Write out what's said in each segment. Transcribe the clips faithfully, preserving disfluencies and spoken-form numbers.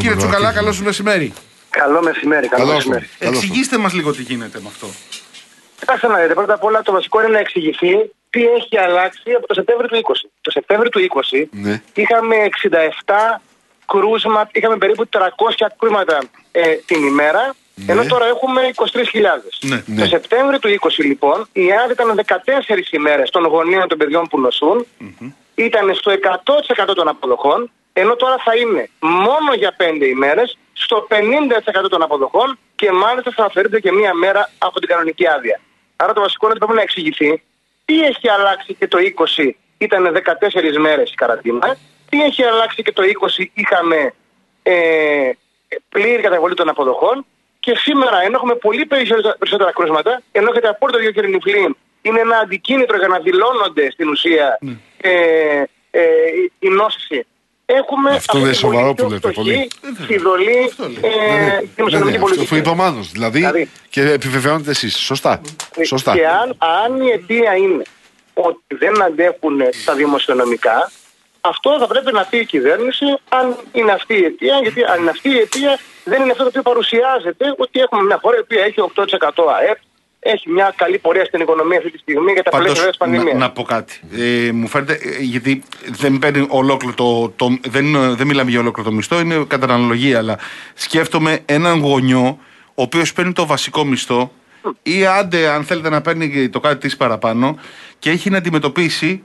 Κύριε Τσουκαλά, καλό σας μεσημέρι. Καλό μεσημέρι, καλό μεσημέρι. Εξηγήστε μας λίγο τι γίνεται με αυτό. Κοιτάξτε να δείτε, πρώτα απ' όλα το βασικό είναι να εξηγηθεί τι έχει αλλάξει από το Σεπτέμβριο του είκοσι. Το Σεπτέμβριο του είκοσι ναι. είχαμε εξήντα επτά κρούσματα, είχαμε περίπου τριακόσια κρούσματα ε, την ημέρα, ναι. ενώ τώρα έχουμε είκοσι τρεις χιλιάδες. Ναι. Το ναι. Σεπτέμβριο του είκοσι λοιπόν η άδεια ήταν δεκατέσσερις ημέρες των γονείων των παιδιών που νοσούν, mm-hmm. ήταν στο εκατό τοις εκατό των αποδοχών, ενώ τώρα θα είναι μόνο για πέντε ημέρες στο πενήντα τοις εκατό των αποδοχών και μάλιστα θα αφαιρείται και μία μέρα από την κανονική άδεια. Άρα το βασικό είναι ότι πρέπει να εξηγηθεί τι έχει αλλάξει και το είκοσι ήταν δεκατέσσερις μέρες η καραντίνα, τι έχει αλλάξει και το είκοσι είχαμε ε, πλήρη καταβολή των αποδοχών και σήμερα ενώ έχουμε πολύ περισσότερα, περισσότερα κρούσματα, ενώ έχετε απόλυτο δίκιο κύριε Νιφλίν, είναι ένα αντικίνητρο για να δηλώνονται στην ουσία mm. ε, ε, η νόσηση. Έχουμε αυτό είναι σοβαρό που λέτε πολύ. Φιδωλή δημοσιονομική πολιτική. Αυτό είπε ο Μάνος, δηλαδή, δηλαδή και επιβεβαιώνετε εσείς. Σωστά. Σωστά. Και αν, αν η αιτία είναι ότι δεν αντέχουν τα δημοσιονομικά, αυτό θα πρέπει να πει η κυβέρνηση αν είναι αυτή η αιτία, γιατί αν είναι αυτή η αιτία δεν είναι αυτό το οποίο παρουσιάζεται, ότι έχουμε μια χώρα η οποία έχει οκτώ τοις εκατό ΑΕΠ, έχει μια καλή πορεία στην οικονομία αυτή τη στιγμή για τα πλαίσια της πανδημίας. Να, να πω κάτι. Ε, μου φαίνεται, ε, γιατί δεν παίρνει ολόκληρο το, το δεν, δεν μιλάμε για ολόκληρο το μισθό, είναι κατά αναλογία, αλλά σκέφτομαι έναν γονιό ο οποίος παίρνει το βασικό μισθό mm. ή άντε αν θέλετε να παίρνει το κάτι της παραπάνω και έχει να αντιμετωπίσει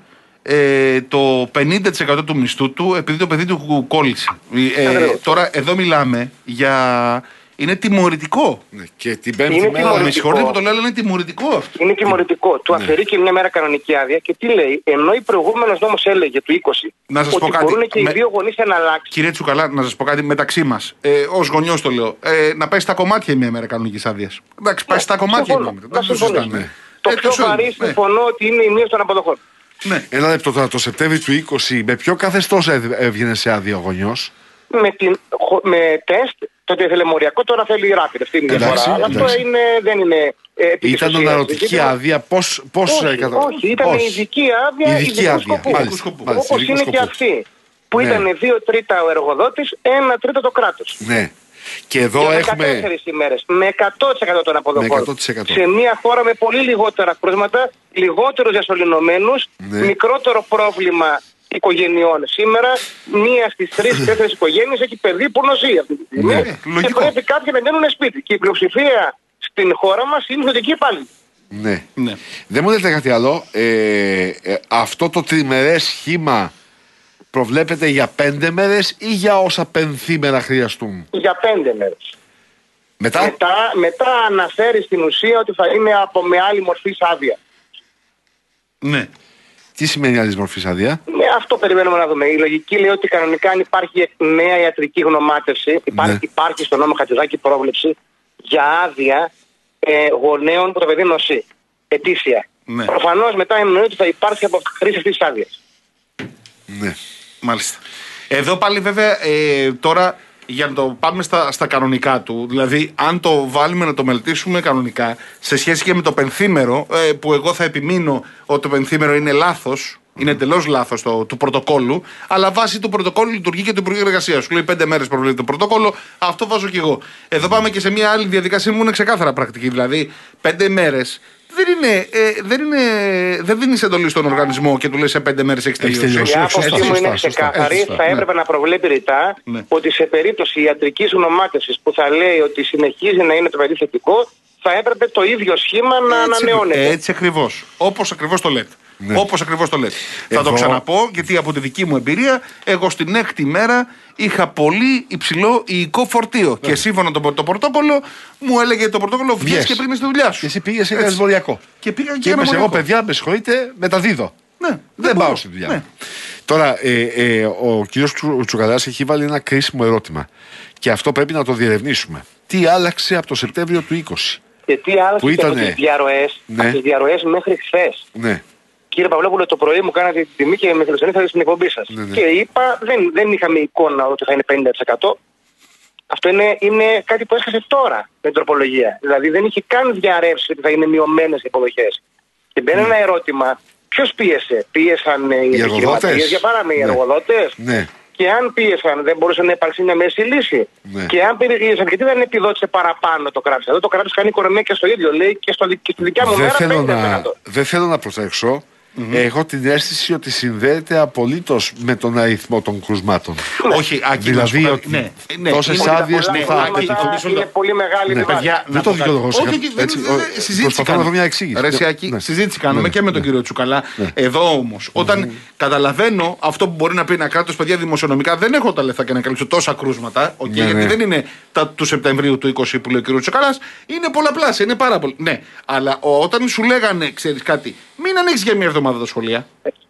ε, το πενήντα τοις εκατό του μισθού του επειδή το παιδί του κόλλησε. Ε, τώρα εδώ μιλάμε για... Είναι τιμωρητικό. Ναι, και την πέμπτη μέρα. Με συγχωρείτε που το λέω, αλλά είναι τιμωρητικό αυτό. Είναι τιμωρητικό. Του ναι. αφαιρεί και μια μέρα κανονική άδεια και τι λέει, ενώ η προηγούμενος νόμος έλεγε του είκοσι να σας ότι πω κάτι. μπορούν και με... οι δύο γονείς να αλλάξουν. Κύριε Τσουκαλά, να σας πω κάτι μεταξύ μας. Ε, ως γονιός το λέω. Ε, να πάει στα κομμάτια μια μέρα κανονικής άδειας. Εντάξει, πάει ναι, στα κομμάτια μια μέρα. Δεν το συζητάμε. Το πιο βαρύ συμφωνώ ότι είναι η μείωση των αποδοχών. Ναι. Ένα λεπτό τώρα, το Σεπτέμβριο του είκοσι, με ποιο καθεστώς έβγαινε σε άδεια ο γονιός? Με, την, με τεστ, τότε ήθελε μοριακό, τώρα θέλει rapid. Αυτή είναι η διαφορά. Αλλά αυτό είναι, δεν είναι επί ήταν αναρωτική άδεια, πώς... πώς όχι, κατα... όχι, ήταν πώς. ειδική άδεια ειδική άδεια, όπως είναι και αυτή. Που ναι. ήταν δύο τρίτα ο εργοδότης, ένα τρίτο το κράτος. Ναι. Και εδώ και έχουμε... δεκατέσσερις ημέρες, με εκατό τοις εκατό των αποδοχών. εκατό τοις εκατό. Σε μια χώρα με πολύ λιγότερα κρούσματα, λιγότερους διασωληνωμένους, ναι. μικρότερο πρόβλημα οικογενειών. Σήμερα, μία στις τρεις τέσσερις οικογένειες έχει παιδί που νοσεί αυτή τη στιγμή. Ναι, και πρέπει κάποιοι να μένουν σπίτι. Και η πλειοψηφία στην χώρα μας είναι θετική πάλι. Ναι. ναι. Δεν μου λέτε κάτι άλλο. Ε, ε, αυτό το τριμερές σχήμα προβλέπεται για πέντε μέρες ή για όσα πενθήμερα χρειαστούν? Για πέντε μέρες. Μετά? Μετά, μετά αναφέρει στην ουσία ότι θα είναι από με άλλη μορφή άδεια. Ναι. Τι σημαίνει άλλη μορφή άδεια? Ναι, αυτό περιμένουμε να δούμε. Η λογική λέει ότι κανονικά αν υπάρχει νέα ιατρική γνωμάτευση, υπάρχει, ναι. υπάρχει στο νόμο Χατζηδάκη πρόβλεψη για άδεια ε, γονέων που το παιδί νοσεί. Ετήσια. Ναι. Προφανώς μετά εννοεί ότι θα υπάρξει από χρήση αυτής της άδειας. Ναι. Μάλιστα. Εδώ πάλι βέβαια ε, τώρα για να το πάμε στα, στα κανονικά του, δηλαδή αν το βάλουμε να το μελετήσουμε κανονικά σε σχέση και με το πενθήμερο, ε, που εγώ θα επιμείνω ότι το πενθήμερο είναι λάθος, είναι εντελώς λάθος το, του πρωτοκόλλου, αλλά βάσει του πρωτοκόλλου λειτουργεί και το Υπουργείο Εργασίας. Σου λέει πέντε μέρες προβλέπει το πρωτόκολλο, αυτό βάζω κι εγώ. Εδώ πάμε και σε μια άλλη διαδικασία που είναι ξεκάθαρα πρακτική, δηλαδή πέντε μέρες. Δεν είναι, ε, δεν είναι, δεν δίνεις εντολή στον οργανισμό και του λες σε πέντε μέρες έχεις τελειώσει. Η άποψή μου είναι ξεκάθαρη. Θα έπρεπε να προβλέπει ρητά ναι. ότι σε περίπτωση ιατρικής γνωμάτευσης που θα λέει ότι συνεχίζει να είναι το παιδί θετικό, θα έπρεπε το ίδιο σχήμα να ανανεώνεται. Έτσι ακριβώς. Όπως ακριβώς το λέτε. Ναι. Όπως ακριβώς το λέτε. Εγώ... Θα το ξαναπώ, γιατί από τη δική μου εμπειρία, εγώ στην έκτη μέρα είχα πολύ υψηλό υλικό φορτίο. Ναι. Και σύμφωνα το, το πρωτόκολλο, μου έλεγε το πρωτόκολλο βγες και πριν στη δουλειά σου. Και εσύ πήγες σε ένα εμβολιακό. Και πήγα και, και είπες, εγώ παιδιά, με συγχωρείτε, μεταδίδω. Ναι, δεν, δεν πάω στη δουλειά. Ναι. Τώρα, ε, ε, ο κ. Τσουκαλάς έχει βάλει ένα κρίσιμο ερώτημα. Και αυτό πρέπει να το διερευνήσουμε. Τι άλλαξε από το Σεπτέμβριο του είκοσι? Και τι άλλαξε ήταν... από τις διαρροές, ναι. από τις διαρροές μέχρι χθες. Ναι. Κύριε Παυλόπουλο, το πρωί μου κάνατε την τιμή και με φιλοξενήσατε στην εκπομπή σας. Ναι, ναι. Και είπα, δεν, δεν είχαμε εικόνα ότι θα είναι πενήντα τοις εκατό. Αυτό είναι, είναι κάτι που έσκασε τώρα με την τροπολογία. Δηλαδή δεν είχε καν διαρρεύσει ότι θα είναι μειωμένες οι υποδοχές. Και μπαίνει mm. ένα ερώτημα, ποιος πίεσε? Πίεσαν οι, οι επιχειρηματίες, για παράδειγμα οι ναι. εργοδότες. Ναι. Και αν πίεσαν, δεν μπορούσε να υπάρξει μια μέση λύση. Ναι. Και αν περιηγήσαν, γιατί δεν επιδότησε παραπάνω το κράτος. Εδώ το κράτος κάνει οικονομία και στο ίδιο, λέει, και, στο, και στη δικιά μου δεν μέρα θέλω να, δεν θέλω να προσέξω. Mm-hmm. Έχω την αίσθηση ότι συνδέεται απολύτως με τον αριθμό των κρουσμάτων. Ναι. Όχι, Άκη, δηλαδή ότι ναι, ναι, τόσες άδειες που θα απαιτηθούν. Είναι πολύ μεγάλη ναι, παιδιά, δεν το δικαιολογώ. Συζήτηση κάνουμε και με τον κύριο Τσουκαλά. Εδώ όμως, όταν καταλαβαίνω αυτό που μπορεί να πει ένα κράτος, παιδιά, δημοσιονομικά δεν έχω τα λεφτά και να καλύψω τόσα κρούσματα. Γιατί δεν είναι του Σεπτεμβρίου του είκοσι που λέει ο κύριος Τσουκαλάς, είναι πολλαπλάσια, είναι πάρα πολύ. Ναι, αλλά όταν σου λέγανε, ξέρεις κάτι, μην ανοίξει για μια εβδομάδα τα σχολεία.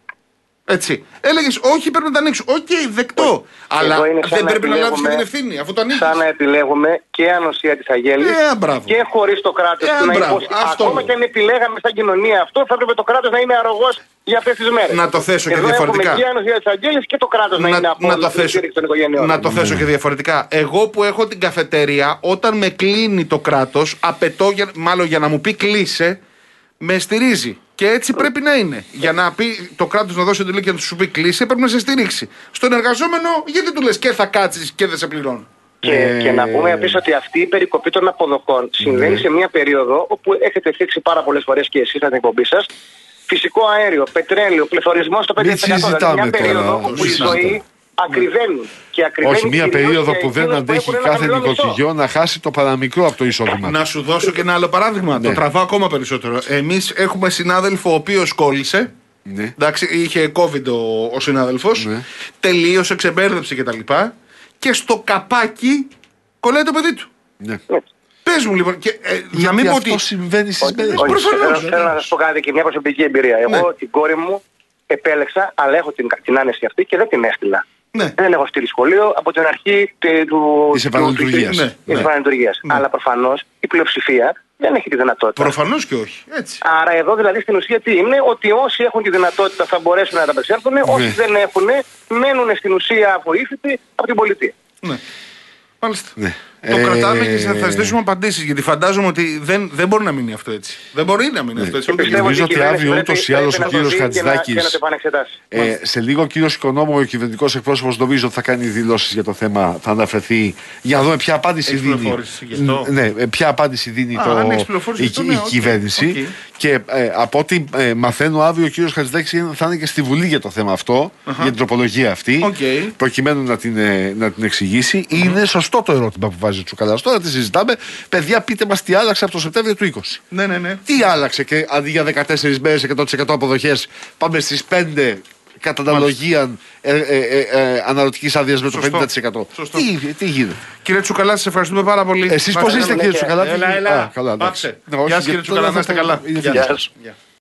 Έτσι. Έλεγες, όχι, πρέπει να τα ανοίξω. Οκ, okay, δεκτό. Αλλά δεν πρέπει να λάβεις και την ευθύνη, αφού το ανοίξεις. Σαν να επιλέγουμε και ανοσία της Αγέλης ε, και χωρίς το κράτος ε, να υποστηρίξει. Ακόμα και αν επιλέγαμε σαν κοινωνία αυτό, θα έπρεπε το κράτος να είναι αρρωγός για αυτές τις μέρες. Να το θέσω Εδώ και διαφορετικά. Έχουμε και ανοσία της Αγέλης και το κράτος να, να είναι απόλυτα στήριξη των οικογενειών. Να το θέσω και διαφορετικά. Εγώ που έχω την καφετέρια, όταν με κλείνει το κράτος, απαιτώ, μάλλον για να μου πει κλείσε, με στηρίζει. Και έτσι πρέπει να είναι. Για να πει το κράτος να δώσει εντολή και να σου πει κλείσει, πρέπει να σε στηρίξει. Στον εργαζόμενο, γιατί του λες και θα κάτσεις και δεν σε πληρώνει. Και, ε... και να πούμε επίσης ότι αυτή η περικοπή των αποδοχών συμβαίνει σε μια περίοδο όπου έχετε θίξει πάρα πολλές φορές και εσείς στην εκπομπή σας. Φυσικό αέριο, πετρέλαιο, πληθωρισμός στο πέντε τοις εκατό. Δηλαδή μια περίοδο όπου η ζωή ακριβένει. Και ακριβένει. Όχι, μια περίοδο που δεν αντέχει κάθε νοικοκυριό να χάσει το παραμικρό από το εισόδημα. Να σου δώσω και ένα άλλο παράδειγμα. Ναι. Το τραβάω ακόμα περισσότερο. Εμείς έχουμε συνάδελφο ο οποίος κόλλησε. Ναι. Εντάξει, είχε COVID ο, ο συνάδελφος. Ναι. Τελείωσε, ξεμπέρδεψε κτλ. Και, και στο καπάκι κολλάει το παιδί του. Ναι. Πες μου λοιπόν. Και, ε, να μην πω ότι. Αυτό συμβαίνει στις μέρες. Θέλω να σας πω κάτι και μια προσωπική εμπειρία. Εγώ ναι. την κόρη μου επέλεξα, αλλά έχω την, την άνεση αυτή και δεν την έστειλα. Ναι. Δεν έχω στείλει σχολείο από την αρχή του. Της επαναλειτουργίας. Ναι, ναι. ναι. Αλλά προφανώς η πλειοψηφία δεν έχει τη δυνατότητα. Προφανώς και όχι. Έτσι. Άρα εδώ δηλαδή στην ουσία τι είναι, ότι όσοι έχουν τη δυνατότητα θα μπορέσουν να ανταπεξέλθουν, ναι. όσοι δεν έχουν μένουν στην ουσία αβοήθητοι από την πολιτεία. Ναι. Μάλιστα. Ναι. Το ε... κρατάμε και θα ζητήσουμε απαντήσεις. Γιατί φαντάζομαι ότι δεν, δεν μπορεί να μείνει αυτό έτσι. Δεν μπορεί να μείνει ναι. αυτό έτσι. Νομίζω ότι αύριο ούτως ή άλλως ο κύριος Χατζηδάκης. Ε, σε λίγο ο κύριος Οικονόμου, ο κυβερνητικός εκπρόσωπος, νομίζω ότι θα κάνει δηλώσεις για το θέμα. Θα αναφερθεί για να δούμε ποια απάντηση δίνει. Ναι, ποια απάντηση δίνει Α, το, η, η, ναι, η okay. κυβέρνηση. Okay. Και ε, από ό,τι ε, μαθαίνω, αύριο ο κύριος Χατζηδάκης θα είναι και στη Βουλή για το θέμα αυτό, uh-huh. για την τροπολογία αυτή, okay. προκειμένου να την, ε, να την εξηγήσει. Uh-huh. Είναι σωστό το ερώτημα που βάζει ο Τσουκαλάς. Τώρα τη συζητάμε. Παιδιά, πείτε μας τι άλλαξε από το Σεπτέμβριο του είκοσι. Ναι, ναι, ναι. Τι άλλαξε και αντί για δεκατέσσερις μέρες εκατό τοις εκατό αποδοχές, πάμε στις πέντε κατά αναλογία ε, ε, ε, ε, αναρωτικής άδειας με το πενήντα τοις εκατό. Τι, τι γίνεται. Κύριε Τσουκαλά, σας ευχαριστούμε πάρα πολύ. Εσείς πώς είστε, κύριε Τσουκαλά? Έλα, έλα. Γεια σας, κύριε Τσουκαλά, να είστε καλά.